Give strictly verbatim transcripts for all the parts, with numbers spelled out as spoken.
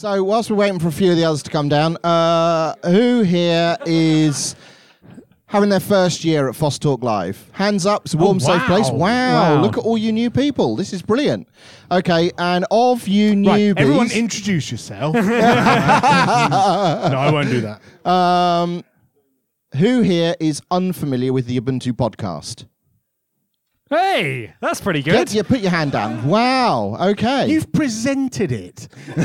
So whilst we're waiting for a few of the others to come down, uh, who here is having their first year at Foss Talk Live? Hands up. It's a warm, oh, safe wow. place. Wow, wow. Look at all you new people. This is brilliant. Okay, and of you newbies... Right, everyone introduce yourself. No, I won't do that. Um, who here is unfamiliar with the Ubuntu podcast? Hey, that's pretty good. Get, yeah, put your hand down. Wow, okay. You've presented it.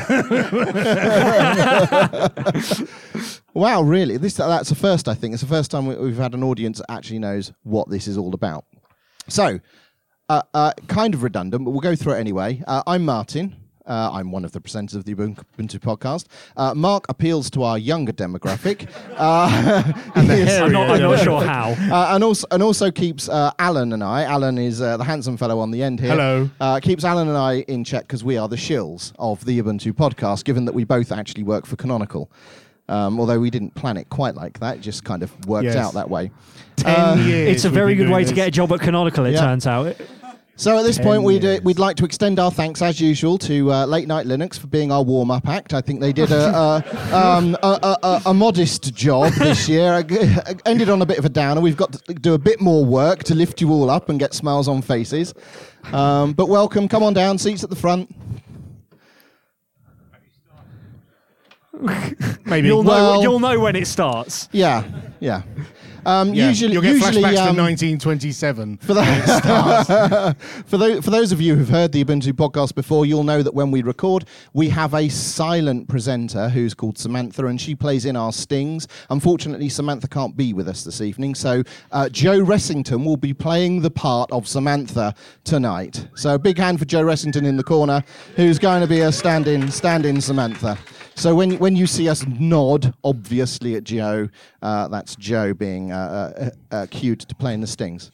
Wow, really? This That's the first, I think. It's the first time we, we've had an audience that actually knows what this is all about. So, uh, uh, kind of redundant, but we'll go through it anyway. Uh, I'm Martin. Uh, I'm one of the presenters of the Ubuntu podcast. Uh, Mark appeals to our younger demographic. Uh, and I'm, not, I'm not sure how. Uh, and also and also keeps uh, Alan and I, Alan is uh, the handsome fellow on the end here. Hello. Uh, keeps Alan and I in check because we are the shills of the Ubuntu podcast, given that we both actually work for Canonical. Um, although we didn't plan it quite like that, it just kind of worked yes. out that way. Ten uh, years. It's a very good way this. to get a job at Canonical, it yeah. turns out. So at this point, we'd, uh, years. we'd like to extend our thanks, as usual, to uh, Late Night Linux for being our warm-up act. I think they did a, a, um, a, a, a, a modest job this year. Ended on a bit of a downer. We've got to do a bit more work to lift you all up and get smiles on faces. Um, but welcome. Come on down. Seats at the front. Maybe. You'll, well, know, you'll know when it starts. Yeah, yeah. Um, yeah, usually, you'll get usually, flashbacks um, to nineteen twenty-seven. For, the for, those, for those of you who've heard the Ubuntu podcast before, you'll know that when we record, we have a silent presenter who's called Samantha, and she plays in our stings. Unfortunately, Samantha can't be with us this evening, so uh, Joe Ressington will be playing the part of Samantha tonight. So a big hand for Joe Ressington in the corner, who's going to be a stand-in, stand-in Samantha. So when when you see us nod, obviously at Joe, uh, that's Joe being uh, uh, uh, cued to playing the stings.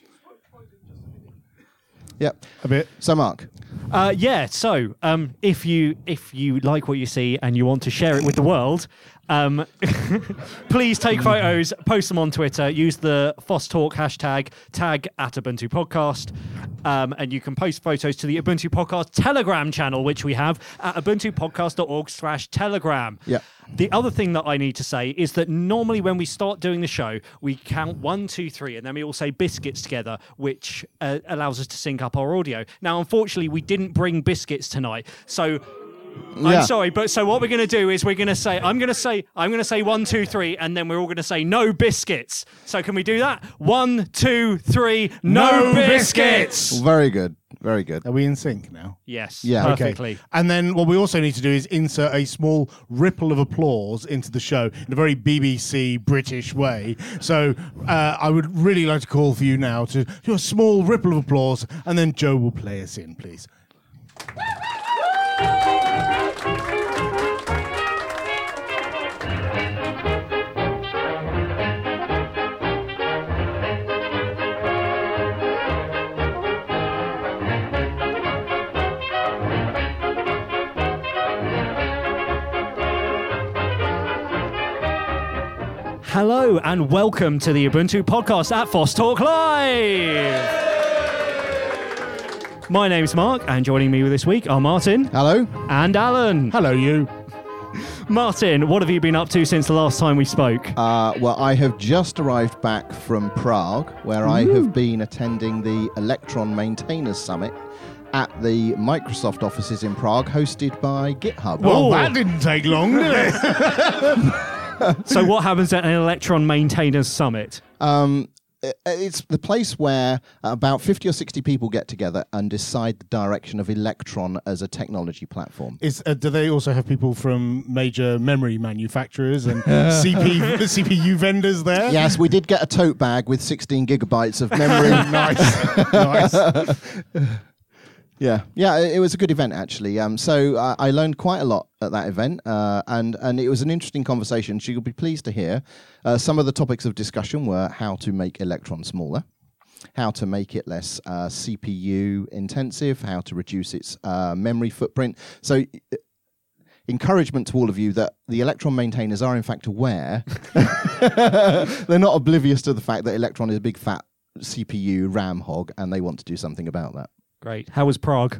Yep, a bit. So Mark, uh, yeah. So um, if you if you like what you see and you want to share it with the world, um, please take photos, post them on Twitter, use the Foss Talk hashtag, tag at Ubuntu Podcast, um, and you can post photos to the Ubuntu Podcast Telegram channel, which we have at ubuntupodcast.org slash telegram. Yeah. The other thing that I need to say is that normally when we start doing the show, we count one, two, three, and then we all say biscuits together, which uh, allows us to sync up our audio. Now, unfortunately, we didn't bring biscuits tonight, so yeah. I'm sorry, but so what we're going to do is we're going to say, I'm going to say, I'm going to say one, two, three, and then we're all going to say no biscuits. So can we do that? One, two, three, no, no biscuits. biscuits. Very good. Very good. Are we in sync now? Yes. Yeah. Perfectly. Okay. And then what we also need to do is insert a small ripple of applause into the show in a very B B C British way. So uh, I would really like to call for you now to do a small ripple of applause, and then Joe will play us in, please. Hello and welcome to the Ubuntu podcast at Foss Talk Live. My name's Mark, and joining me this week are Martin. Hello. And Alan. Hello, you. Martin, what have you been up to since the last time we spoke? Uh, well, I have just arrived back from Prague, where Ooh. I have been attending the Electron Maintainers Summit at the Microsoft offices in Prague, hosted by GitHub. Well, that didn't take long, did it? So what happens at an Electron Maintainers Summit? Um, it's the place where about fifty or sixty people get together and decide the direction of Electron as a technology platform. Is uh, do they also have people from major memory manufacturers and C P, C P U vendors there? Yes, we did get a tote bag with sixteen gigabytes of memory. Nice, nice. Yeah, yeah, it was a good event actually. Um, so uh, I learned quite a lot at that event, uh, and and it was an interesting conversation. So you'll be pleased to hear uh, some of the topics of discussion were how to make Electron smaller, how to make it less uh, C P U intensive, how to reduce its uh, memory footprint. So uh, encouragement to all of you that the Electron maintainers are in fact aware. They're not oblivious to the fact that Electron is a big fat C P U RAM hog, and they want to do something about that. Great. How was Prague?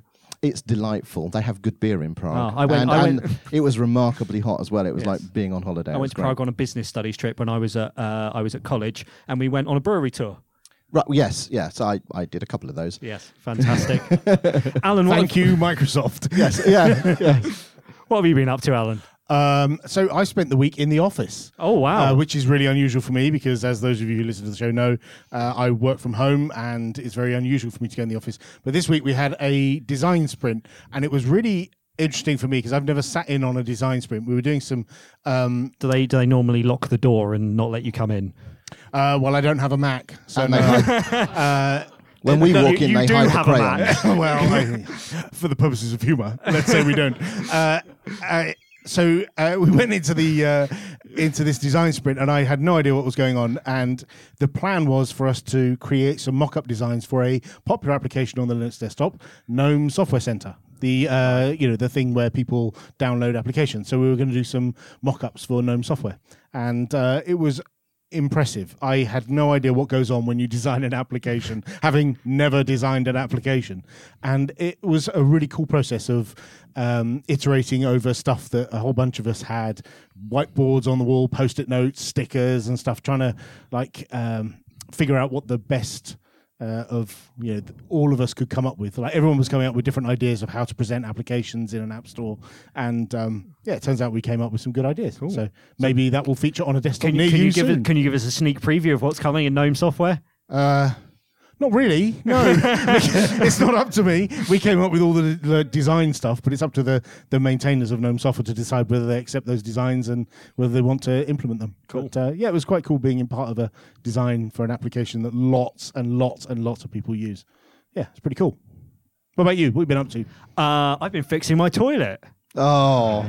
it's delightful. They have good beer in Prague. Oh, I went- and, I and went- it was remarkably hot as well. It was Yes. like being on holiday. I It went was to great. Prague on a business studies trip when I was at uh, I was at college, and we went on a brewery tour. Right, yes, yes. I, I did a couple of those. Yes, fantastic. Alan, what Thank have, you, Microsoft. Yes, yeah, yeah. what have you been up to, Alan? Um, so I spent the week in the office. Oh wow! Uh, which is really unusual for me because, as those of you who listen to the show know, uh, I work from home and it's very unusual for me to go in the office. But this week we had a design sprint, and it was really interesting for me because I've never sat in on a design sprint. We were doing some. Um, do they do they normally lock the door and not let you come in? uh, well, I don't have a Mac, so And no. they hide- uh, when we No, walk in, you they do hide the have a crayons. Mac. well, I, for the purposes of humour, let's say we don't. Uh, uh, so uh, we went into the uh, into this design sprint, and I had no idea what was going on. And the plan was for us to create some mock-up designs for a popular application on the Linux desktop, GNOME Software Center. The uh, you know the thing where people download applications. So we were going to do some mock-ups for GNOME software, and uh, it was impressive. I had no idea what goes on when you design an application, having never designed an application. And it was a really cool process of um, iterating over stuff that a whole bunch of us had, whiteboards on the wall, post-it notes, stickers and stuff, trying to like um, figure out what the best uh, of you know th- all of us could come up with. Like everyone was coming up with different ideas of how to present applications in an app store, and um, yeah, it turns out we came up with some good ideas. So maybe that will feature on a desktop Can near you, can you, you give soon. it, can you give us a sneak preview of what's coming in GNOME software? Uh, not really. No, it's not up to me. We came up with all the, the design stuff, but it's up to the, the maintainers of GNOME software to decide whether they accept those designs and whether they want to implement them. Cool. But, uh, yeah, it was quite cool being in part of a design for an application that lots and lots and lots of people use. Yeah, it's pretty cool. What about you? What have you been up to? Uh, I've been fixing my toilet. Oh,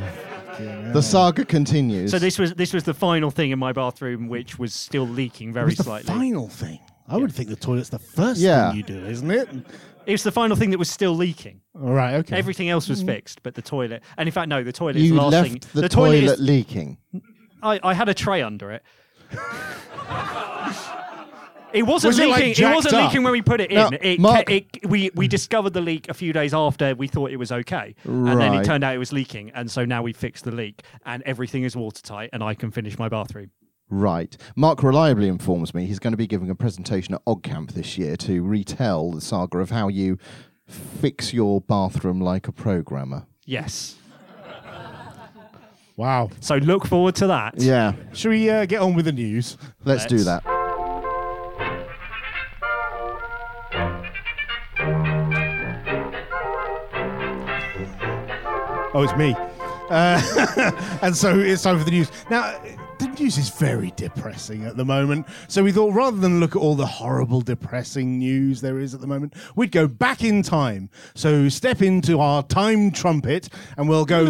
the saga continues. So this was this was the final thing in my bathroom, which was still leaking very It's the slightly. final thing. I would think the toilet's the first Yeah. thing you do, isn't it? It was the final thing that was still leaking. All right, okay. Everything else was fixed, but the toilet. And in fact, no, the toilet is you the last left thing. the, toilet, toilet is, leaking. I, I had a tray under it. It wasn't Was it, like, leaking. It, jacked wasn't up? leaking when we put it in. No, it, Mark- it, we we discovered the leak a few days after we thought it was okay, and then Right. it turned out it was leaking, and so now we fixed the leak, and everything is watertight, and I can finish my bathroom. Right. Mark reliably informs me he's going to be giving a presentation at OggCamp this year to retell the saga of how you fix your bathroom like a programmer. Yes. Wow. So look forward to that. Yeah, Shall we uh, get on with the news? let's, do Let's. that. Oh, it's me. Uh, and so it's time for the news. Now, the news is very depressing at the moment. So we thought rather than look at all the horrible, depressing news there is at the moment, we'd go back in time. So step into our time trumpet and we'll go.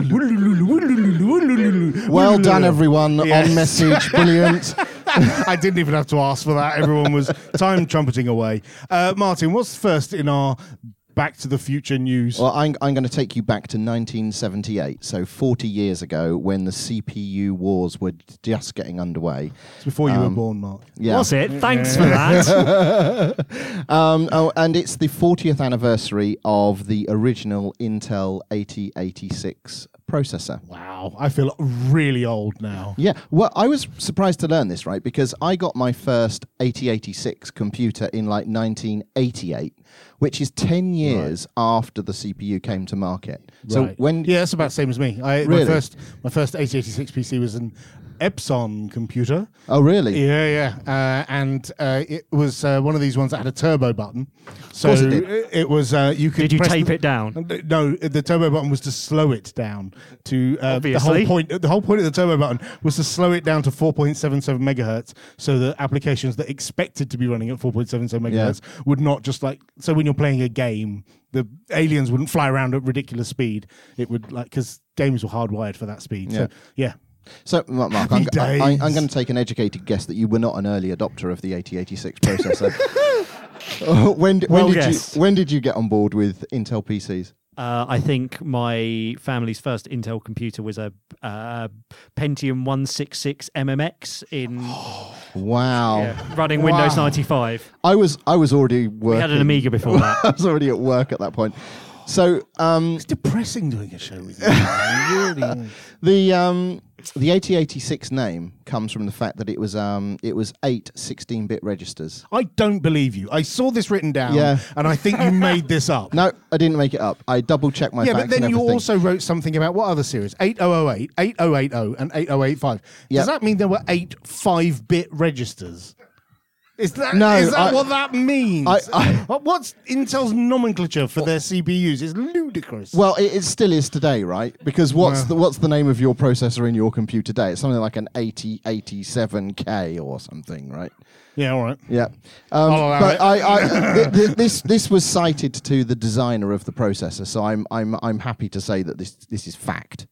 Well done, everyone. Yes. On message. Brilliant. I didn't even have to ask for that. Everyone was time trumpeting away. Uh, Martin, what's first in our Back to the Future news? Well, I'm, I'm going to take you back to nineteen seventy-eight, so forty years ago, when the C P U wars were just getting underway. It's before you um, were born, Mark. Yeah. Was it? Thanks for that. Um, oh, and it's the fortieth anniversary of the original Intel eighty eighty-six processor. Wow, I feel really old now. Yeah, well, I was surprised to learn this, right? Because I got my first eighty eighty-six computer in like nineteen eighty-eight, which is ten years after the C P U came to market. So Right. when Yeah, that's about the same as me. I, Really? My first my first eighty eighty-six P C was an Epson computer. oh really? Yeah, yeah, uh, and uh, it was uh, one of these ones that had a turbo button. So course it did. it was uh, you could. Did you press tape the- it down? No, the turbo button was to slow it down. To uh, the Obviously. whole point. The whole point of the turbo button was to slow it down to four point seven seven megahertz, so that applications that expected to be running at four point seven seven Yeah. megahertz would not just like. So when you're playing a game, the aliens wouldn't fly around at ridiculous speed. It would like because games were hardwired for that speed. Yeah. So yeah. So, Ma- Mark, I'm, Happy I, I'm days. going to take an educated guess that you were not an early adopter of the eighty eighty-six processor. Uh, when d- when Well, did yes. you when did you get on board with Intel P Cs? Uh, I think my family's first Intel computer was a uh, Pentium one sixty-six M M X in Wow, yeah, running Windows Wow. ninety-five. I was I was already working. We had an Amiga before that. I was already at work at that point. So um, It's depressing doing a show with you. Really. the um, the eighty eighty-six name comes from the fact that it was um, it was eight sixteen-bit registers. I don't believe you. I saw this written down, Yeah. and I think you made this up. No, I didn't make it up. I double checked my Yeah, facts but then and you everything. also wrote something about what other series? eight thousand eight, eight thousand eighty, and eight thousand eighty-five. Yep. Does that mean there were eight five-bit registers? Is that, No, is that I- what that means? I- I- What's Intel's nomenclature for their C P Us? It's ludicrous. Well, it, it still is today, right? Because what's Yeah. the what's the name of your processor in your computer today? It's something like an eighty eighty-seven K or something, right? Yeah, all right. Yeah, um, I'll allow but it. I, I, th- th- this this was cited to the designer of the processor, so I'm I'm I'm happy to say that this this is fact.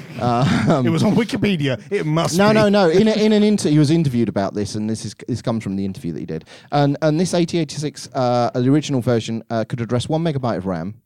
It was on Wikipedia. It must No, be. no, no. In a, in an inter, he was interviewed about this, and this is this comes from the interview that he did. And and this eighty eighty-six, uh, the original version, uh, could address one megabyte of RAM.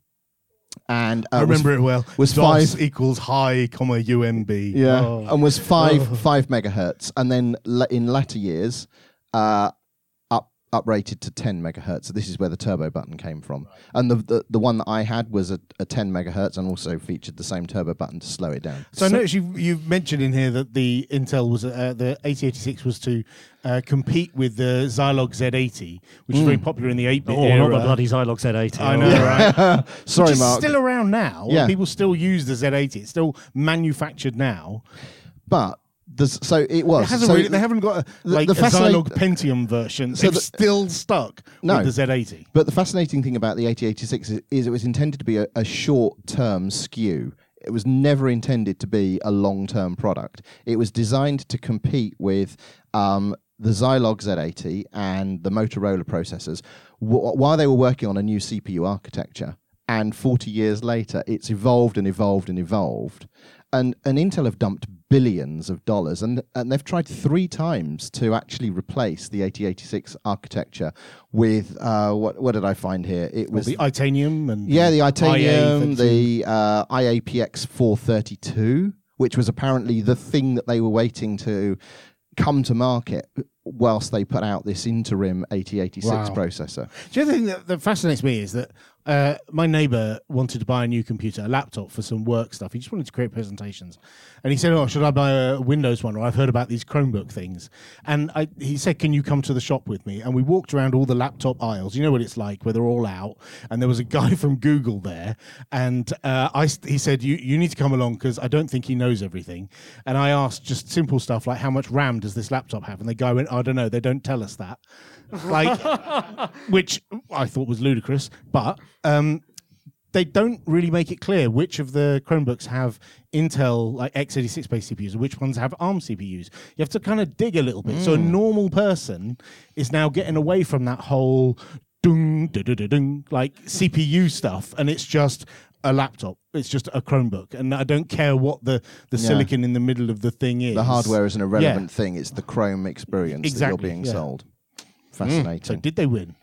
And uh, I remember was, it well. was DOS five- equals high, comma, U M B. Yeah, Oh. and was five five megahertz, and then le- in latter years, uh, up uprated to ten megahertz. So this is where the turbo button came from, and the the, the one that I had was a, a ten megahertz, and also featured the same turbo button to slow it down. So I noticed you you mentioned in here that the Intel was uh, the eighty eighty-six was to uh, compete with the Zilog Z eighty, which is very popular in the eight-bit Oh, era. not the bloody Zilog Z eighty. I know, Oh. right? Sorry, Which is Mark, still around now. Yeah. People still use the Z eighty. It's still manufactured now. but there's, so it was. It hasn't so really, they haven't got a, the- like the a fascinate- Zilog Pentium version. So They've the- still stuck No. with the Z eighty. But the fascinating thing about the eighty eighty-six is, is it was intended to be a, a short-term S K U. It was never intended to be a long-term product. It was designed to compete with um, the Zilog Z eighty and the Motorola processors w- while they were working on a new C P U architecture. And forty years later, it's evolved and evolved and evolved. And, and Intel have dumped billions of dollars, and, and they've tried three times to actually replace the eighty eighty-six architecture with, uh, what, what did I find here? It Well, was the Itanium and yeah, the I A Itanium, thirty-two. the uh, I A P X four thirty-two, which was apparently the thing that they were waiting to come to market whilst they put out this interim eighty eighty-six Wow. processor. The other thing that, that fascinates me is that uh, my neighbour wanted to buy a new computer, a laptop for some work stuff. He just wanted to create presentations. And he said, oh, should I buy a Windows one? Or I've heard about these Chromebook things. And I, he said, can you come to the shop with me? And we walked around all the laptop aisles. You know what it's like, where they're all out. And there was a guy from Google there. And uh, I, he said, you, you need to come along because I don't think he knows everything. And I asked just simple stuff like, how much RAM does this laptop have? And the guy went, I don't know. They don't tell us that. Like, which I thought was ludicrous, but um, they don't really make it clear which of the Chromebooks have Intel like x eighty-six based C P Us and which ones have ARM C P Us. You have to kind of dig a little bit. So a normal person is now getting away from that whole dung, da, da, da, dung, like C P U stuff, and it's just a laptop. It's just a Chromebook, and I don't care what the, the Yeah. silicon in the middle of the thing is. The hardware is an irrelevant Yeah. thing. It's the Chrome experience Exactly, that you're being yeah. sold. So Fascinating. did they win?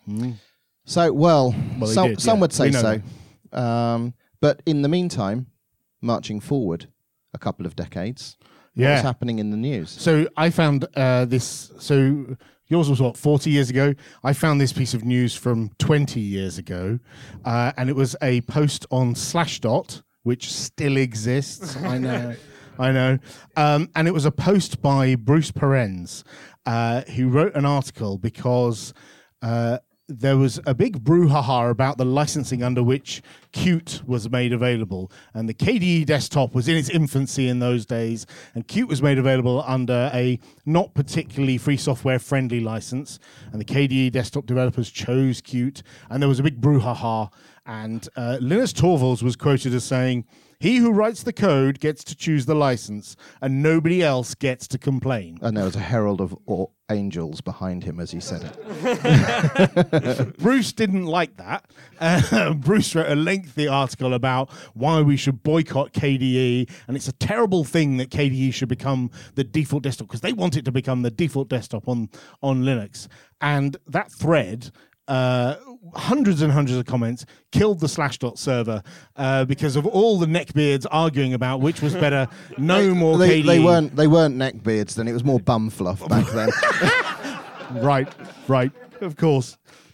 So, well, Well, they some, did, some yeah. would say We know so. Um, but in the meantime, marching forward a couple of decades, Yeah. what's happening in the news? So I found uh, this. So yours was what, forty years ago? I found this piece of news from twenty years ago, uh, and it was a post on Slashdot, which still exists. I know, I know. Um, and it was a post by Bruce Perens, uh, who wrote an article because uh, there was a big brouhaha about the licensing under which Qt was made available. And the K D E desktop was in its infancy in those days, and Qt was made available under a not particularly free software friendly license. And the K D E desktop developers chose Qt, and there was a big brouhaha. And uh, Linus Torvalds was quoted as saying, "He who writes the code gets to choose the license, and nobody else gets to complain." And there was a herald of or angels behind him as he said it. Bruce didn't like that. Uh, Bruce wrote a lengthy article about why we should boycott K D E, and it's a terrible thing that K D E should become the default desktop because they want it to become the default desktop on, on Linux. And that thread, uh, hundreds and hundreds of comments, killed the Slashdot server uh, because of all the neckbeards arguing about which was better, no more they, K D E. they weren't they weren't neckbeards then, it was more bum fluff back then. Right, right, of course. But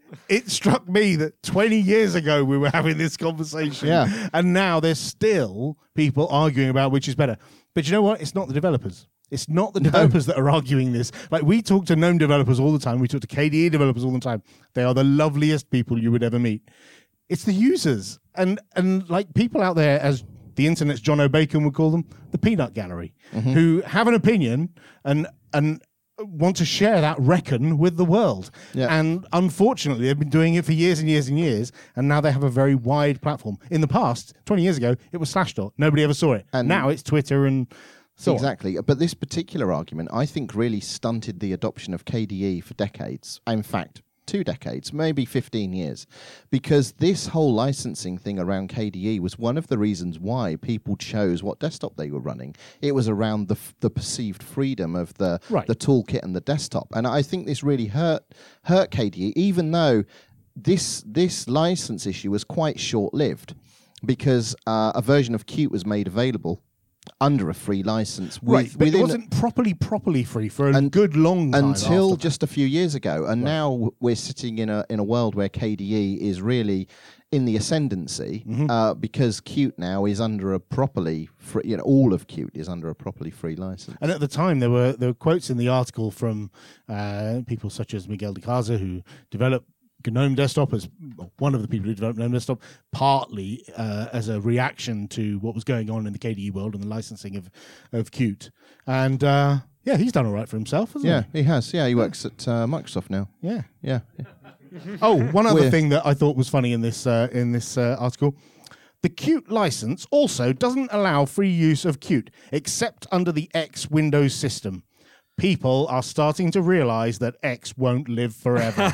it struck me that twenty years ago we were having this conversation. Yeah. And now there's still people arguing about which is better. But you know what? It's not the developers. It's not the developers that are arguing this. Like, we talk to GNOME developers all the time. We talk to K D E developers all the time. They are the loveliest people you would ever meet. It's the users. And, and like, people out there, as the internet's John O'Bacon would call them, the peanut gallery, mm-hmm. who have an opinion and and want to share that reckon with the world. Yeah. And unfortunately, they've been doing it for years and years and years, and now they have a very wide platform. In the past, twenty years ago, it was Slashdot. Nobody ever saw it. And now it's Twitter and so exactly. On. But this particular argument, I think, really stunted the adoption of K D E for decades. In fact, two decades, maybe fifteen years, because this whole licensing thing around K D E was one of the reasons why people chose what desktop they were running. It was around the f- the perceived freedom of the right. the toolkit and the desktop, and I think this really hurt hurt K D E, even though this this license issue was quite short lived, because uh, a version of Qt was made available under a free license. With, right, but it wasn't properly, properly free for a and, good long time. Until just a few years ago. And right. now we're sitting in a in a world where K D E is really in the ascendancy, mm-hmm. uh, because Qt now is under a properly free, you know, all of Qt is under a properly free license. And at the time, there were there were quotes in the article from uh, people such as Miguel de Casa, who developed GNOME Desktop, as one of the people who developed GNOME Desktop, partly uh, as a reaction to what was going on in the K D E world and the licensing of, of Qt. And uh, yeah, he's done all right for himself, hasn't yeah, he? Yeah, he has. Yeah, he works at uh, Microsoft now. Yeah. Yeah. Oh, one other We're... thing that I thought was funny in this, uh, in this uh, article. The Qt license also doesn't allow free use of Qt, except under the X Windows system. People are starting to realize that X won't live forever.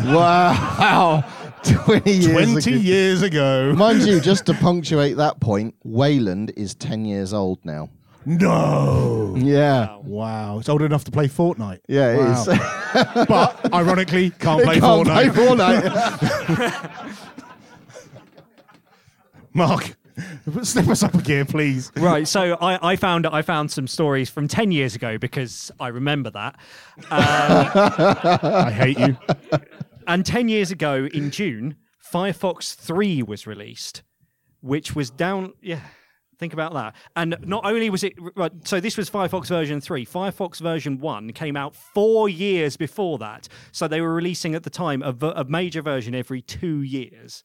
Wow. twenty years twenty ago. years ago. Mind you, just to punctuate that point, Wayland is ten years old now. No. Yeah. Wow. wow. It's old enough to play Fortnite. Yeah, it wow. is. But, ironically, can't play it can't Fortnite. Play Fortnite. Mark. Step us up again, please. Right, so I, I found I found some stories from ten years ago because I remember that. Um, I hate you. And ten years ago in June, Firefox three was released, which was down. Yeah, think about that. And not only was it right, so this was Firefox version three. Firefox version one came out four years before that. So they were releasing at the time a, a major version every two years.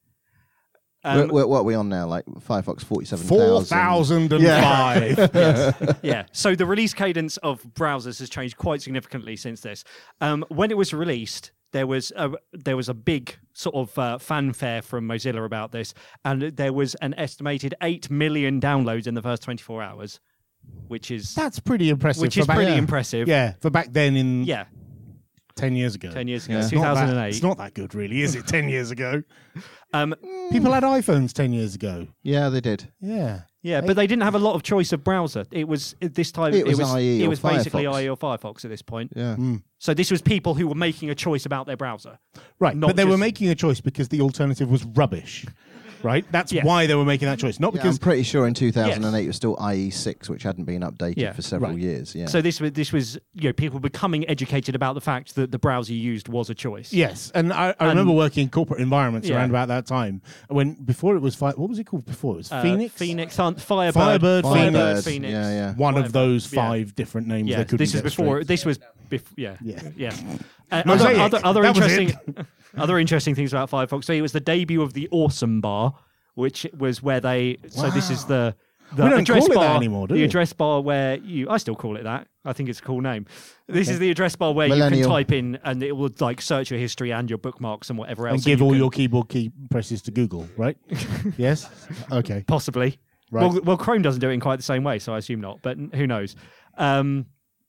Um, what, what are we on now? Like Firefox forty-seven thousand? four thousand five. Yeah. Yes. Yeah. So the release cadence of browsers has changed quite significantly since this. Um, when it was released, there was a, there was a big sort of uh, fanfare from Mozilla about this, and there was an estimated eight million downloads in the first twenty-four hours, which is... That's pretty impressive. Which is back, pretty yeah. impressive. Yeah, for back then in... Yeah. Ten years ago. Ten years ago. Yeah. two thousand eight. It's not that good, really, is it? Ten years ago. Um, People had iPhones ten years ago. Yeah, they did. Yeah. Yeah, but they didn't have a lot of choice of browser. It was this time. It was, it was, I E it or was basically Firefox. I E or Firefox at this point. Yeah. Mm. So this was people who were making a choice about their browser. Right, Not but they just- were making a choice because the alternative was rubbish. Right? That's Yes. why they were making that choice. Not Yeah, because... I'm pretty sure in two thousand eight Yes. it was still I E six, which hadn't been updated Yeah. for several Right. years. Yeah. So this was this was you know people becoming educated about the fact that the browser you used was a choice. Yes, and I, I And- remember working in corporate environments Yeah. around about that time. When before it was... Fi- what was it called before? It was Uh, Phoenix? Phoenix, Sun- Firebird, Firebird, Firebird, Phoenix. Phoenix. Yeah, yeah. One Whatever. of those Yeah. five different names Yeah, they couldn't this was get before. straight. This was bef- yeah, Yeah. yeah. Uh, Mosaic. other, other, other That was interesting, other interesting things about Firefox. So it was the debut of the Awesome Bar, which was where they. So this is the. The We don't address call it bar, that anymore, do the we? address bar where you, I still call it that. I think it's a cool name. This is the address bar where you Millennial. can type in and it will like search your history and your bookmarks and whatever else. And give you all can- your keyboard key presses to Google, right? Yes? Okay. Possibly. Right. Well, well, Chrome doesn't do it in quite the same way, so I assume not. But n- who knows? Um,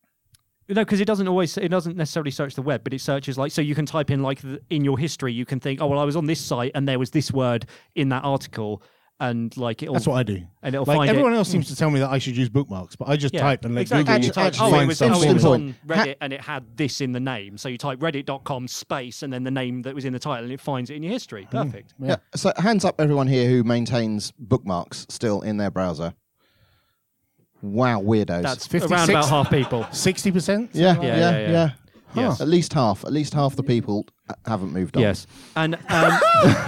no, because it doesn't always. It doesn't necessarily search the web, but it searches like so. You can type in like the, in your history. You can think, oh well, I was on this site and there was this word in that article, and like it'll. That's what I do. And it'll Like find everyone it. else seems to tell me that I should use bookmarks, but I just Yeah, type and let exactly. Google You type, actually oh, it find was, stuff oh, for it was me. on Ha- Reddit and it had this in the name. So you type reddit dot com space and then the name that was in the title and it finds it in your history. Perfect. yeah. So hands up, everyone here who maintains bookmarks still in their browser. Wow, weirdos. That's fifty-six around about half people. sixty percent? yeah, Yeah, yeah, yeah, yeah, yeah. Yes. At least half. At least half the people haven't moved on. Yes, and um,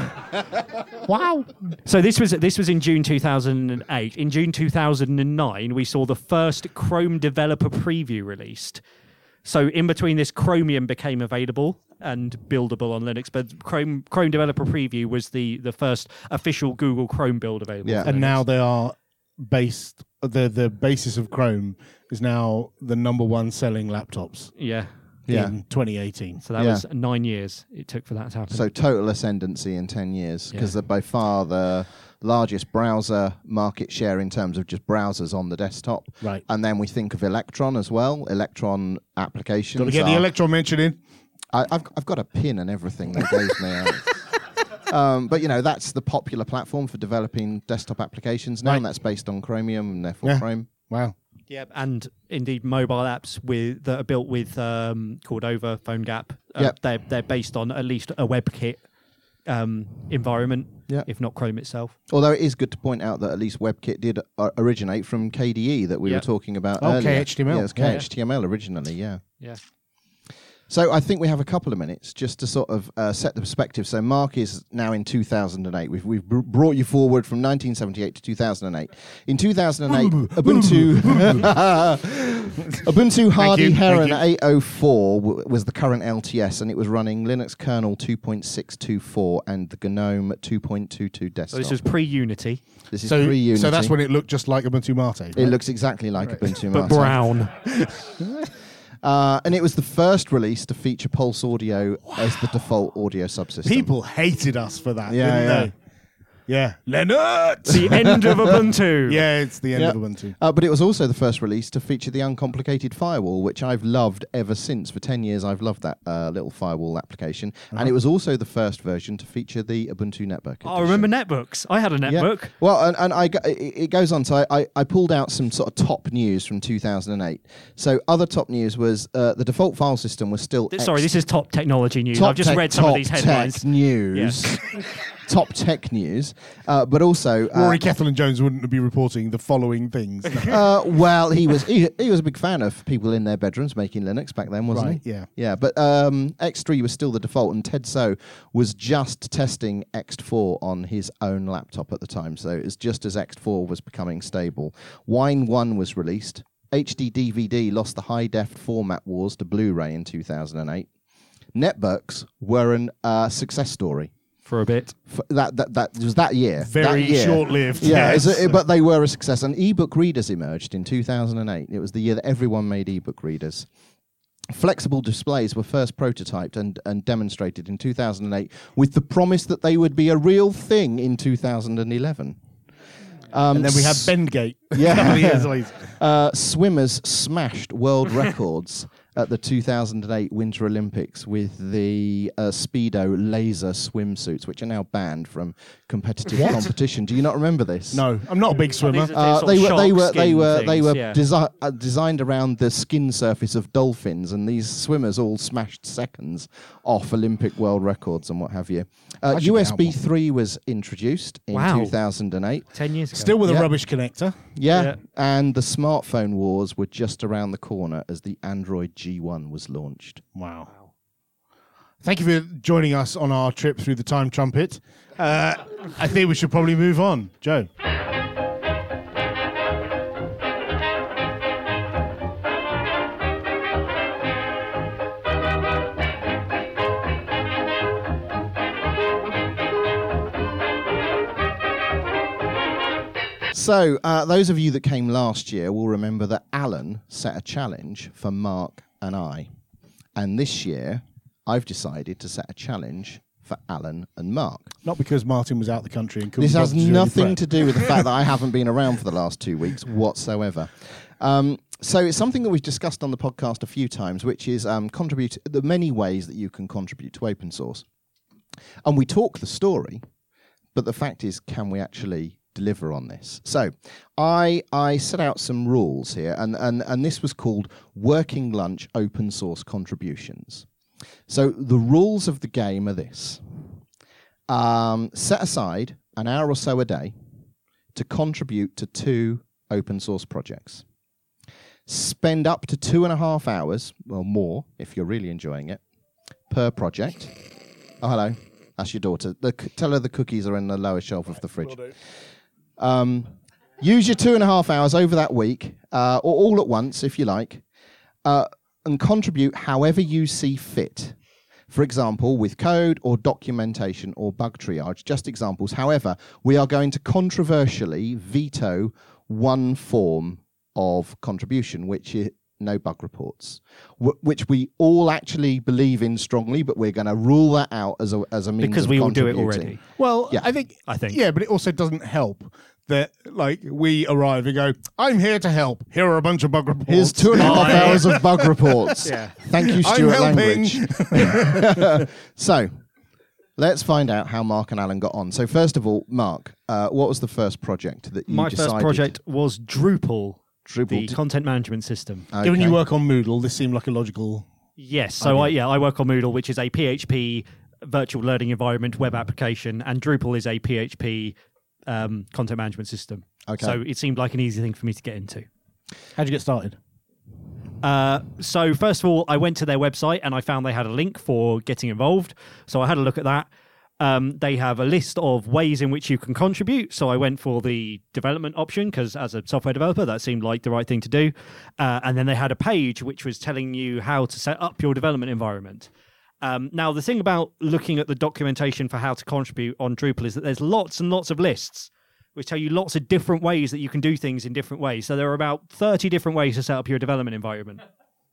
Wow. so this was this was in June two thousand eight. In June two thousand nine, we saw the first Chrome developer preview released. So in between this, Chromium became available and buildable on Linux, but Chrome Chrome developer preview was the the first official Google Chrome build available. Yeah. for And Linux. now they are based. The the basis of Chrome is now the number one selling laptops yeah. Yeah. in twenty eighteen. So that Yeah. was nine years it took for that to happen. So total ascendancy in ten years, because Yeah. they're by far the largest browser market share in terms of just browsers on the desktop. Right. And then we think of Electron as well. Electron applications. Got to get the are- Electron mention in. I, I've I've got a pin and everything they gave me. um, but you know that's the popular platform for developing desktop applications now, Right. and that's based on Chromium and therefore Yeah. Chrome. Wow. yeah, and indeed mobile apps with that are built with um, Cordova, PhoneGap. Uh, Yep. They're they're based on at least a WebKit um, environment, Yeah. if not Chrome itself. Although it is good to point out that at least WebKit did uh, originate from K D E that we Yeah. were talking about Oh, earlier. K H T M L. Yeah, it's Yeah. K H T M L originally, yeah. Yeah. So I think we have a couple of minutes just to sort of uh, set the perspective. So Mark is now in two thousand eight. We've we've br- brought you forward from nineteen seventy-eight to two thousand eight. In two thousand eight, Ubuntu Ubuntu Hardy you, Heron thank eight oh four w- was the current L T S, and it was running Linux kernel two point six two four and the GNOME two point two two So desktop. this was pre-Unity, This is So, pre-Unity. so that's when it looked just like Ubuntu Mate. it looks exactly like Ubuntu but Mate. brown. Uh, and it was the first release to feature Pulse Audio as the default audio subsystem. People hated us for that, Yeah, didn't yeah. they? Yeah. Leonard! The end of Ubuntu. Yeah, it's the end Yep. of Ubuntu. Uh, but it was also the first release to feature the uncomplicated firewall, which I've loved ever since. For ten years, I've loved that uh, little firewall application. And it was also the first version to feature the Ubuntu Netbook. Oh, I remember netbooks. I had a Yeah. netbook. Well, and, and I, go- it it goes on. So I, I, I pulled out some sort of top news from two thousand eight. So other top news was uh, the default file system was still... Th- Sorry, ex- this is top technology news. top I've just tech- read some of top these headlines. Tech news. Top tech news. Uh, but also... Uh, Rory Kethel Jones wouldn't be reporting the following things. No. Uh, well, he was he, he was a big fan of people in their bedrooms making Linux back then, wasn't Right, he? yeah. Yeah, but um, X three was still the default, and Ted So was just testing X four on his own laptop at the time, so it was just as X four was becoming stable. Wine one was released. H D D V D lost the high-def format wars to Blu-ray in two thousand eight. Netbooks were an uh, success story. For a bit. F- That, that that was that year. Very that year. short-lived. Yeah, yes. it's a- but they were a success. And ebook readers emerged in two thousand eight. It was the year that everyone made ebook readers. Flexible displays were first prototyped and, and demonstrated in two thousand eight with the promise that they would be a real thing in two thousand eleven. Um, And then we had s- Bendgate. Yeah. a couple of years later. uh, swimmers smashed world records at the two thousand eight Winter Olympics with the uh, Speedo laser swimsuits, which are now banned from competitive What? competition. Do you not remember this? No, I'm not a big swimmer. these are- Uh, sort they of were they shark were they skin were they things, were yeah. desi- uh, designed around the skin surface of dolphins, and these swimmers all smashed seconds off Olympic world records and what have you. Uh, I should U get S B three was introduced in Wow. two thousand eight. Ten years ago. Still with Yeah. a rubbish connector. Yeah. Yeah. And the smartphone wars were just around the corner as the Android G one was launched. Wow. Thank you for joining us on our trip through the time trumpet. Uh, I think we should probably move on. Joe. So, uh, those of you that came last year will remember that Alan set a challenge for Mark and I. And this year, I've decided to set a challenge for Alan and Mark. Not because Martin was out the country and couldn't This has bother to do any nothing prep. to do with the fact that I haven't been around for the last two weeks whatsoever. Um, so it's something that we've discussed on the podcast a few times, which is um, contribute the many ways that you can contribute to open source. And we talk the story, but the fact is, can we actually deliver on this? So I I set out some rules here, and, and, and this was called Working Lunch Open Source Contributions. So the rules of the game are this. Um, set aside an hour or so a day to contribute to two open source projects. spend up to two and a half hours, well, more if you're really enjoying it, per project. Oh, hello. That's your daughter. The, tell her the cookies are in the lower shelf of the fridge. Um, use your two and a half hours over that week, uh, or all at once, if you like, uh, and contribute however you see fit. For example, with code or documentation or bug triage, just examples. However, we are going to controversially veto one form of contribution, which is no bug reports, w- which we all actually believe in strongly, but we're going to rule that out as a as a means because of we all do it contributing. already. Well, Yeah. I think, I think. yeah, but it also doesn't help that like we arrive and go, I'm here to help. Here are a bunch of bug reports. Here's two and a half Oh, hours of bug reports. Yeah. Thank you, I'm Stuart helping. Language. So, let's find out how Mark and Alan got on. So, first of all, Mark, uh, what was the first project that you My decided? first project was Drupal, Drupal. the d- content management system. okay. Given you work on Moodle, this seemed like a logical. Yes, so I, yeah, I work on Moodle, which is a P H P virtual learning environment web application, and Drupal is a P H P um, content management system. Okay. So it seemed like an easy thing for me to get into. How'd you get started? Uh, so first of all, I went to their website and I found they had a link for getting involved. So I had a look at that. Um, they have a list of ways in which you can contribute. So I went for the development option because as a software developer, that seemed like the right thing to do. Uh, and then they had a page which was telling you how to set up your development environment. Um, now, the thing about looking at the documentation for how to contribute on Drupal is that there's lots and lots of lists which tell you lots of different ways that you can do things in different ways. So there are about thirty different ways to set up your development environment.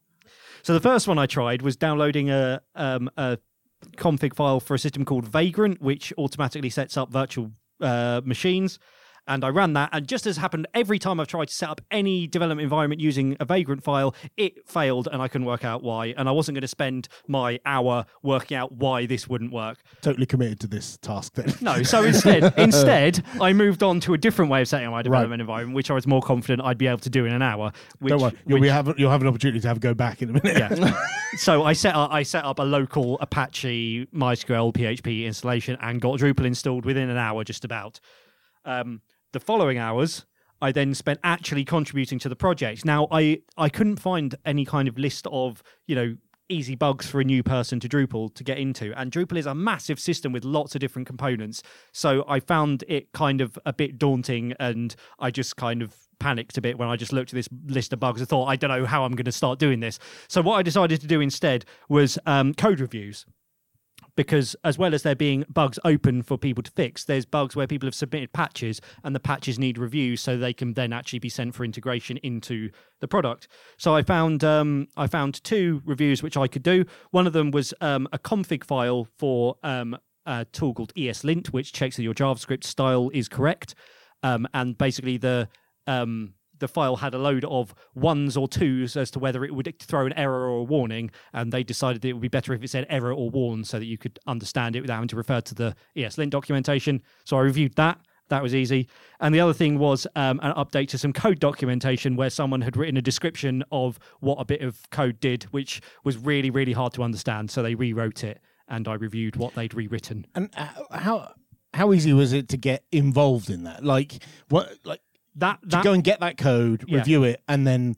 So the first one I tried was downloading a, um, a config file for a system called Vagrant, which automatically sets up virtual uh, machines. And I ran that, and just as happened every time I've tried to set up any development environment using a Vagrant file, it failed, and I couldn't work out why. And I wasn't going to spend my hour working out why this wouldn't work. Totally committed to this task then. No, so instead, instead, I moved on to a different way of setting up my development environment, which I was more confident I'd be able to do in an hour. Which, Don't worry, you'll, which- be have, you'll have an opportunity to have a go back in a minute. yeah. So I set up I set up a local Apache MySQL P H P installation and got Drupal installed within an hour, just about. Um, the following hours, I then spent actually contributing to the project. Now, I I couldn't find any kind of list of you know easy bugs for a new person to Drupal to get into, and Drupal is a massive system with lots of different components. So I found it kind of a bit daunting, and I just kind of panicked a bit when I just looked at this list of bugs. I thought, I don't know how I'm going to start doing this. So what I decided to do instead was um, code reviews. Because as well as there being bugs open for people to fix, there's bugs where people have submitted patches and the patches need reviews so they can then actually be sent for integration into the product. So I found um, I found two reviews which I could do. One of them was um, a config file for um, a tool called ESLint, which checks that your JavaScript style is correct. Um, and basically the um, the file had a load of ones or twos as to whether it would throw an error or a warning, and they decided that it would be better if it said error or warn so that you could understand it without having to refer to the ESLint documentation. So I reviewed that. That was easy. And the other thing was um, an update to some code documentation where someone had written a description of what a bit of code did, which was really, really hard to understand. So they rewrote it, and I reviewed what they'd rewritten. And uh, how how easy was it to get involved in that? Like what like That, to that go and get that code, Yeah. review it, and then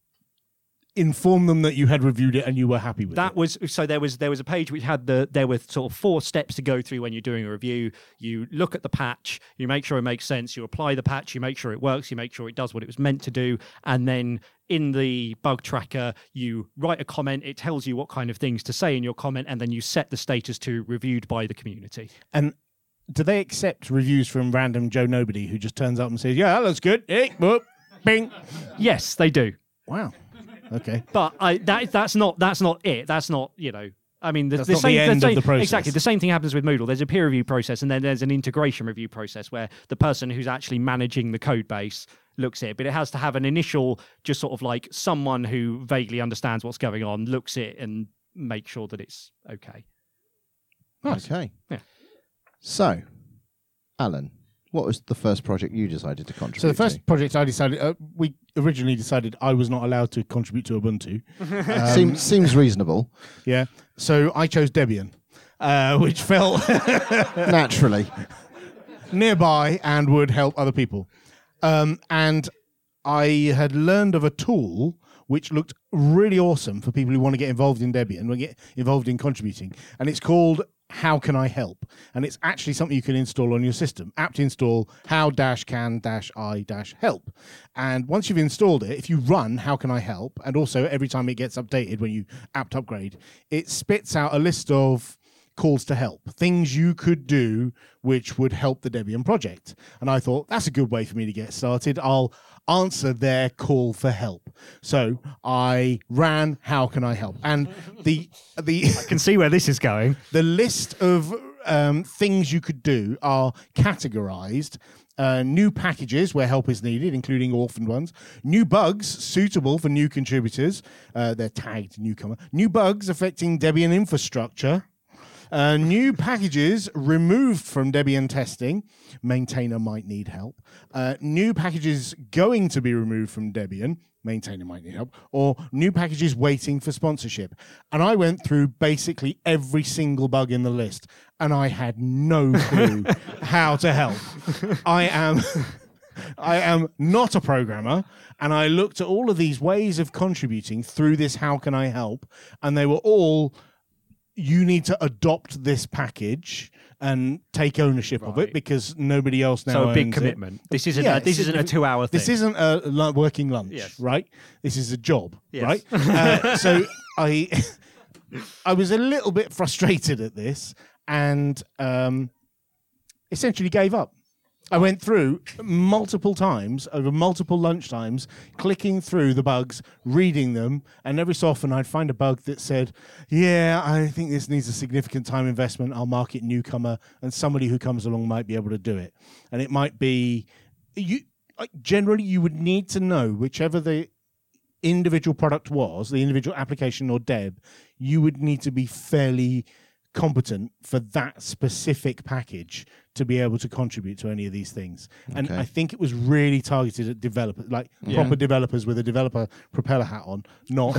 inform them that you had reviewed it and you were happy with That it. was so there was there was a page which had the there were sort of four steps to go through when you're doing a review. You look at the patch, you make sure it makes sense, you apply the patch, you make sure it works, you make sure it does what it was meant to do, and then in the bug tracker you write a comment, it tells you what kind of things to say in your comment, and then you set the status to reviewed by the community. And do they accept reviews from random Joe Nobody who just turns up and says, yeah, that looks good. Hey, whoop, bing. Yes, they do. Wow. Okay. But I that that's not that's not it. That's not, you know, I mean, the, That's the not the same, end of same the process. Exactly. The same thing happens with Moodle. There's a peer review process, and then there's an integration review process where the person who's actually managing the code base looks at it. But it has to have an initial, just sort of like someone who vaguely understands what's going on, looks at it and makes sure that it's okay. Nice. Okay. Yeah. So, Alan, what was the first project you decided to contribute So the first to? project I decided, uh, we originally decided I was not allowed to contribute to Ubuntu. Um, seems, seems reasonable, Yeah. So I chose Debian, uh, which felt naturally. nearby and would help other people. Um, and I had learned of a tool which looked really awesome for people who want to get involved in Debian, want to get involved in contributing, and it's called How Can I Help? And it's actually something you can install on your system. Apt install how-can-i-help. And once you've installed it, if you run How Can I Help, and also every time it gets updated when you apt upgrade, it spits out a list of calls to help, things you could do which would help the Debian project. And I thought, that's a good way for me to get started. I'll answer their call for help. So I ran How Can I Help? And the the I can see where this is going. the list of um, things you could do are categorized. Uh, new packages where help is needed, including orphaned ones. New bugs suitable for new contributors. Uh, they're tagged newcomer. New bugs affecting Debian infrastructure. Uh, new packages removed from Debian testing. Maintainer might need help. Uh, new packages going to be removed from Debian. Maintainer might need help. Or new packages waiting for sponsorship. And I went through basically every single bug in the list, and I had no clue how to help. I am... I am not a programmer, and I looked at all of these ways of contributing through this How Can I Help, and they were all... you need to adopt this package and take ownership right. of it because nobody else now So a big owns commitment. It. This isn't yeah, a, this isn't a two-hour thing. This isn't a l- working lunch, yes. right? This is a job, yes. right? uh, so I I was a little bit frustrated at this and um, essentially gave up. I went through multiple times, over multiple lunchtimes, clicking through the bugs, reading them, and every so often I'd find a bug that said, yeah, I think this needs a significant time investment. I'll mark it newcomer, and somebody who comes along might be able to do it. And it might be, you generally you would need to know whichever the individual product was, the individual application or deb, you would need to be fairly competent for that specific package to be able to contribute to any of these things. Okay. And I think it was really targeted at developers, like yeah. proper developers with a developer propeller hat on, not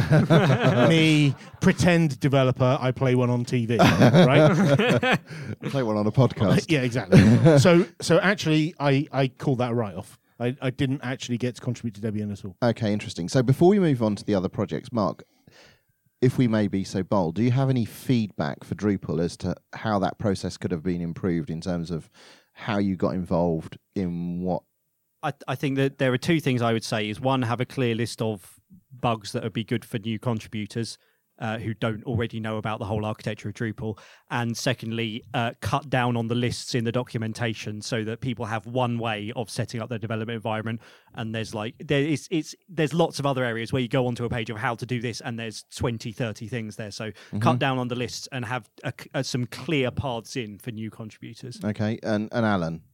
me, pretend developer, I play one on T V, right? Play one on a podcast. Yeah, exactly. so so actually, I, I call that a write-off. I, I didn't actually get to contribute to Debian at all. Okay, interesting. So before we move on to the other projects, Mark, if we may be so bold, do you have any feedback for Drupal as to how that process could have been improved in terms of how you got involved in what? I, I think that there are two things I would say. Is one, have a clear list of bugs that would be good for new contributors uh, who don't already know about the whole architecture of Drupal. And secondly, uh, cut down on the lists in the documentation so that people have one way of setting up their development environment. And there's like, there is, it's, there's lots of other areas where you go onto a page of how to do this and there's twenty, thirty things there. So mm-hmm. cut down on the lists and have a, a, some clear paths in for new contributors. Okay. And, and Alan?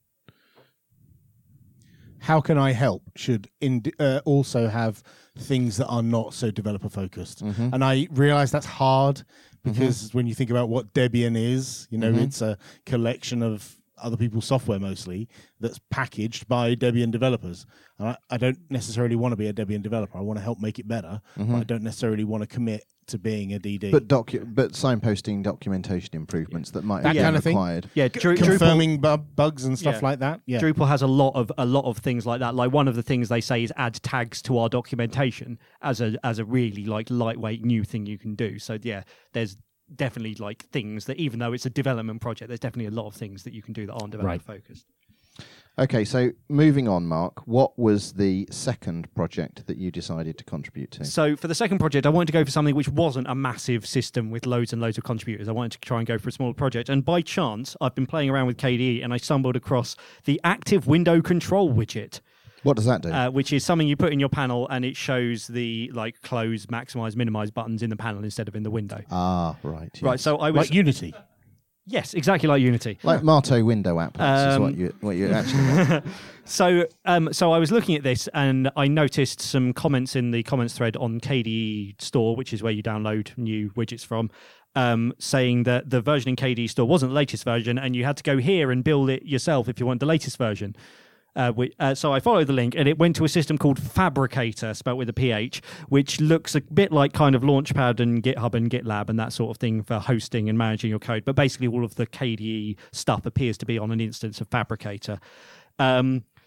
How Can I Help should in, uh, also have things that are not so developer focused. Mm-hmm. And I realize that's hard because mm-hmm. when you think about what Debian is, you know, mm-hmm. it's a collection of other people's software mostly that's packaged by Debian developers. And I, I don't necessarily want to be a Debian developer. I want to help make it better. Mm-hmm. But I don't necessarily want to commit to being a D D. But docu- but signposting documentation improvements that might that have kind of required. Thing. Yeah, Dru- confirming bu- bugs and stuff yeah. like that. Yeah. Drupal has a lot of a lot of things like that. Like one of the things they say is add tags to our documentation as a as a really like lightweight new thing you can do. So yeah, there's definitely like things that even though it's a development project, there's definitely a lot of things that you can do that aren't development right. focused. Okay, so moving on, Mark, what was the second project that you decided to contribute to? So for the second project, I wanted to go for something which wasn't a massive system with loads and loads of contributors. I wanted to try and go for a smaller project. And by chance, I've been playing around with K D E and I stumbled across the Active Window Control widget. What does that do? Uh, which is something you put in your panel and it shows the like close, maximize, minimize buttons in the panel instead of in the window. Ah, right. Yes. Right, so I was... Like Unity. Yes, exactly like Unity. Like Marto window applets um, is what you what you actually. so, um, so I was looking at this and I noticed some comments in the comments thread on K D E Store, which is where you download new widgets from, um, saying that the version in K D E Store wasn't the latest version and you had to go here and build it yourself if you want the latest version. Uh, we, uh, so I followed the link and it went to a system called Phabricator, spelt with a P H, which looks a bit like kind of Launchpad and GitHub and GitLab and that sort of thing for hosting and managing your code. But basically all of the K D E stuff appears to be on an instance of Phabricator. Um,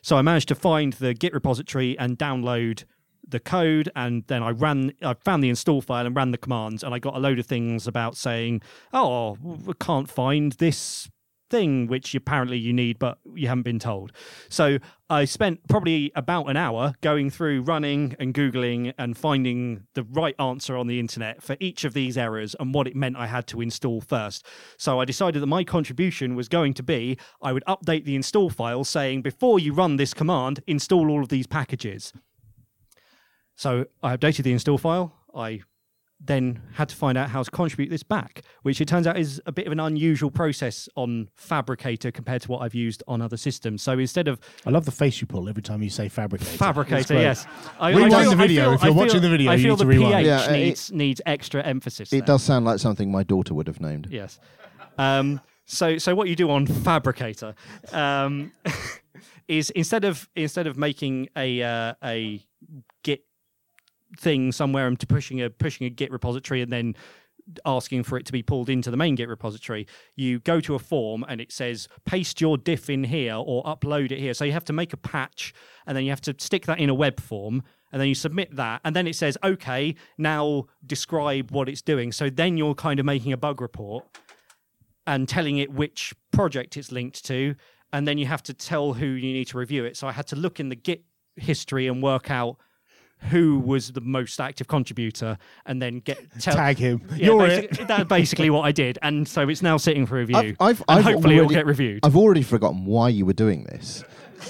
So I managed to find the Git repository and download the code, and then I ran, I found the install file and ran the commands, and I got a load of things about saying, oh, we can't find this thing which apparently you need but you haven't been told. So I spent probably about an hour going through running and googling and finding the right answer on the internet for each of these errors and what it meant I had to install first. So I decided that my contribution was going to be I would update the install file saying before you run this command, install all of these packages. So I updated the install file. I then had to find out how to contribute this back, which it turns out is a bit of an unusual process on Fabricator compared to what I've used on other systems. So instead of... I love the face you pull every time you say Fabricator. Fabricator, yes. I, rewind I feel, the video. I feel, if you're I feel, watching the video, I you feel need to the rewind. P H Yeah, needs, it, needs extra emphasis It there. does sound like something my daughter would have named. Yes. Um, so so what you do on Fabricator um, is instead of instead of making a uh, a Git thing somewhere and to pushing a pushing a Git repository and then asking for it to be pulled into the main Git repository, you go to a form and it says paste your diff in here or upload it here. So you have to make a patch and then you have to stick that in a web form and then you submit that and then it says, okay, now describe what it's doing. So then you're kind of making a bug report and telling it which project it's linked to, and then you have to tell who you need to review it. So I had to look in the Git history and work out who was the most active contributor, and then get tell, Tag him. Yeah, You're basic, it. That's basically what I did, and so it's now sitting for review. I've, I've, and I've hopefully already, it'll get reviewed, I've already forgotten why you were doing this.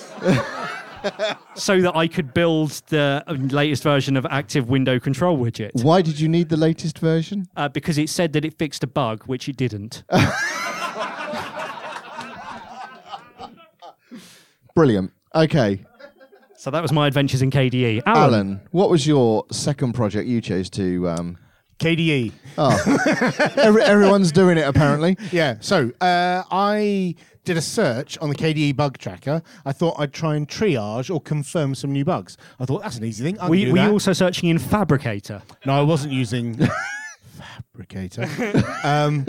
so that I could build the latest version of Active Window Control Widget. Why did you need the latest version? Uh, because it said that it fixed a bug, which it didn't. Brilliant. Okay. So that was my adventures in K D E. Alan, Alan, what was your second project you chose to... Um... K D E. Oh, Every, everyone's doing it apparently. Yeah, so uh, I did a search on the K D E bug tracker. I thought I'd try and triage or confirm some new bugs. I thought that's an easy thing. I were, can do were you that. also searching in Fabricator? No, I wasn't using Fabricator. um,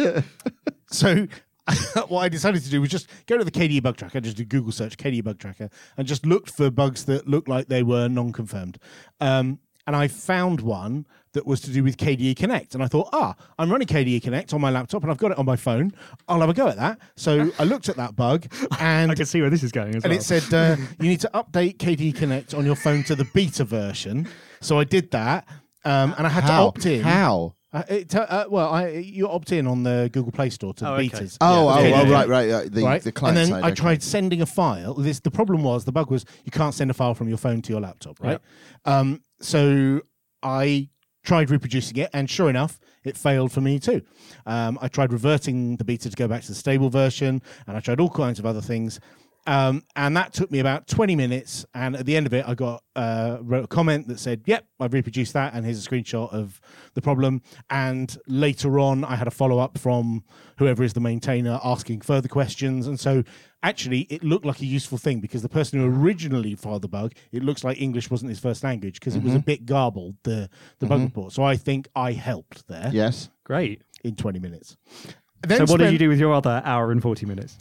so what I decided to do was just go to the K D E bug tracker, just do Google search K D E bug tracker, and just looked for bugs that looked like they were non-confirmed. Um, and I found one that was to do with K D E Connect. And I thought, ah, I'm running K D E Connect on my laptop and I've got it on my phone. I'll have a go at that. So I looked at that bug and... I can see where this is going as And well. it said, uh, you need to update K D E Connect on your phone to the beta version. So I did that, um, and I had How? to opt in. How? Uh, it, uh, well, I, you opt in on the Google Play Store to Oh, the okay. betas. Oh, Yeah, oh, K D E oh, Connect. right, right. Uh, the, Right? the client and then side. I okay. tried sending a file. This the problem was the bug was you can't send a file from your phone to your laptop, right? Um, so I tried reproducing it, and sure enough, it failed for me too. Um, I tried reverting the beta to go back to the stable version, and I tried all kinds of other things. Um, and that took me about twenty minutes. And at the end of it, I got uh, wrote a comment that said, yep, I've reproduced that. And here's a screenshot of the problem. And later on, I had a follow up from whoever is the maintainer asking further questions. And so actually, it looked like a useful thing because the person who originally filed the bug, it looks like English wasn't his first language because Mm-hmm. it was a bit garbled, the, the bug report. So I think I helped there Yes. Great. in twenty minutes. So Then what did spent- you do with your other hour and forty minutes?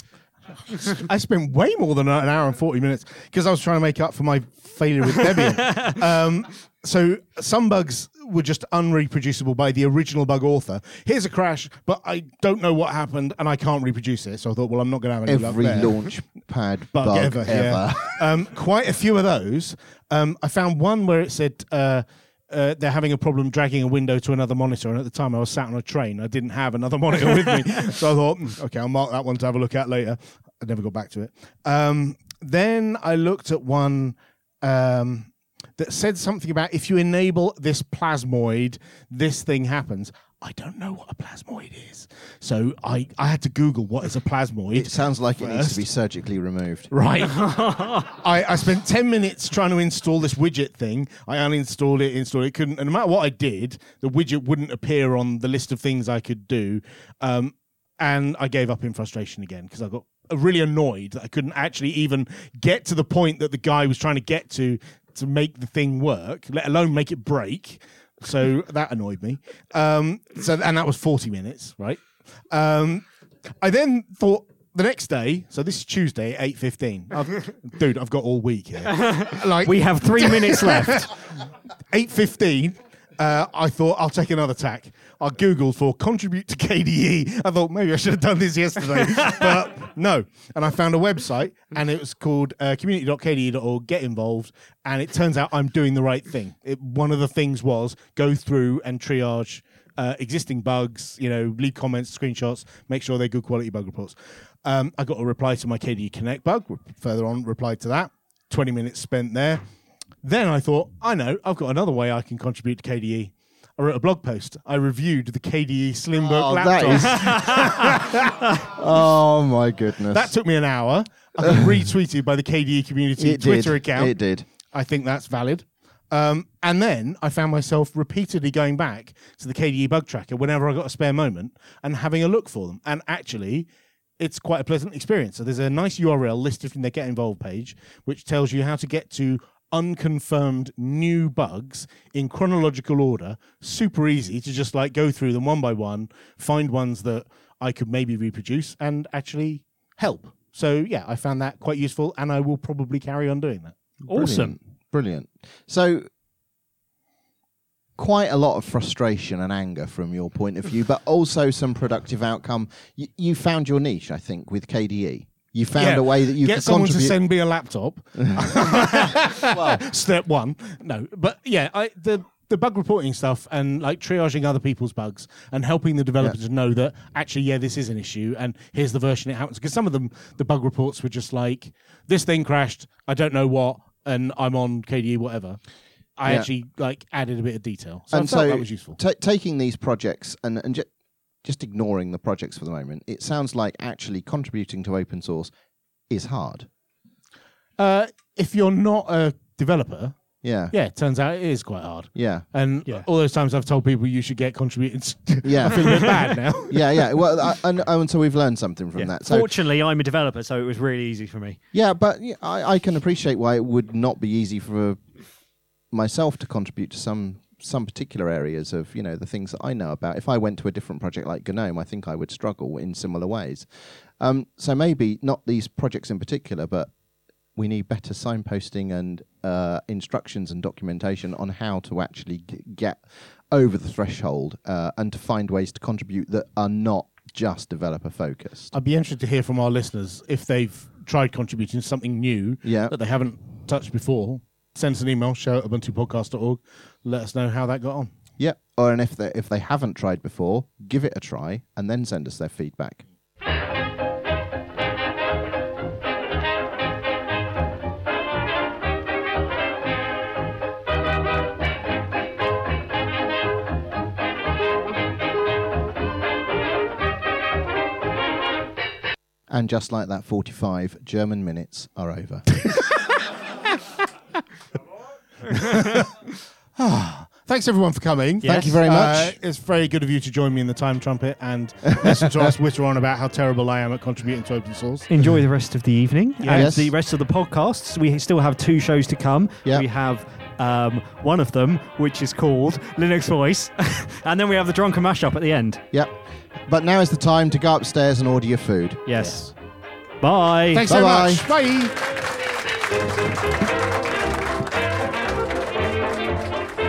I spent way more than an hour and forty minutes because I was trying to make up for my failure with Debian. um, so some bugs were just unreproducible by the original bug author. Here's a crash, but I don't know what happened and I can't reproduce it. So I thought, well, I'm not going to have any luck Every there. launch pad bug, bug, ever. ever. yeah. um, quite a few of those. Um, I found one where it said uh, uh, they're having a problem dragging a window to another monitor. And at the time I was sat on a train. I didn't have another monitor with me. So I thought, "Hmm, okay, I'll mark that one to have a look at later. I never got back to it. Um, then I looked at one um, that said something about if you enable this plasmoid, this thing happens. I don't know what a plasmoid is. So I, I had to Google what is a plasmoid. It sounds like it needs to First. be surgically removed. Right. I, I spent ten minutes trying to install this widget thing. I uninstalled it, installed it, couldn't. And no matter what I did, the widget wouldn't appear on the list of things I could do. Um, and I gave up in frustration again because I got really annoyed that I couldn't actually even get to the point that the guy was trying to get to to make the thing work, let alone make it break. So that annoyed me. Um, so and that was forty minutes, right? Um, I then thought, the next day, so this is Tuesday at eight fifteen. Dude, I've got all week here. Like We have three minutes left. eight fifteen, uh, I thought I'll take another tack. I Googled for contribute to K D E. I thought maybe I should have done this yesterday, but no. And I found a website, and it was called uh, community dot k d e dot org, get involved, and it turns out I'm doing the right thing. It, one of the things was go through and triage uh, existing bugs, you know, leave comments, screenshots, make sure they're good quality bug reports. Um, I got a reply to my K D E Connect bug, further on replied to that, twenty minutes spent there. Then I thought, I know, I've got another way I can contribute to K D E. I wrote a blog post. I reviewed the K D E Slimbook Oh, laptop. that is- oh my goodness. That took me an hour. I got retweeted by the K D E community it Twitter did. account. It did. I think that's valid. Um, and then I found myself repeatedly going back to the K D E bug tracker whenever I got a spare moment and having a look for them. And actually, it's quite a pleasant experience. So there's a nice U R L listed from their Get Involved page, which tells you how to get to unconfirmed new bugs in chronological order. Super easy to just like go through them one by one, find ones that I could maybe reproduce and actually help. So yeah, I found that quite useful, and I will probably carry on doing that. Awesome. Brilliant. So quite a lot of frustration and anger from your point of view, but also some productive outcome. You, you found your niche, I think, with K D E. You found Yeah. a way that you Get could someone contribute. to send me a laptop. well, Step one. No, but yeah, I, the the bug reporting stuff and like triaging other people's bugs and helping the developers Yeah. to know that actually, yeah, this is an issue and here's the version it happens. Because some of them, the bug reports were just like, this thing crashed, I don't know what, and I'm on K D E, whatever. I Yeah. actually like added a bit of detail. So and I felt so that was useful. ta- taking these projects and, and ju- just ignoring the projects for the moment, it sounds like actually contributing to open source is hard. Uh, if you're not a developer, Yeah. yeah, it turns out it is quite hard. Yeah. And Yeah. all those times I've told people you should get contributors, Yeah. I feel a bit bad now. Yeah, yeah. Well, I, and, and so we've learned something from Yeah. that. So Fortunately, I'm a developer, so it was really easy for me. yeah, but yeah, I, I can appreciate why it would not be easy for myself to contribute to some some particular areas of, you know, the things that I know about. If I went to a different project like GNOME, I think I would struggle in similar ways. Um, so maybe not these projects in particular, but we need better signposting and uh, instructions and documentation on how to actually g- get over the threshold uh, and to find ways to contribute that are not just developer focused. I'd be interested to hear from our listeners if they've tried contributing to something new Yeah. that they haven't touched before. Send us an email, show at ubuntu podcast dot org. Let us know how that got on. Yeah, or and if they if they haven't tried before, give it a try and then send us their feedback. And just like that, forty-five German minutes are over. Thanks everyone for coming. Yes. Thank you very much. Uh, it's very good of you to join me in the time trumpet and listen to us witter on about how terrible I am at contributing to open source. Enjoy the rest of the evening and Yes. the rest of the podcasts. We still have two shows to come. Yeah. We have um, one of them, which is called Linux Voice, and then we have the Drunken Mashup at the end. Yep. But now is the time to go upstairs and order your food. Yes. Bye. Thanks Bye-bye. so much. Bye.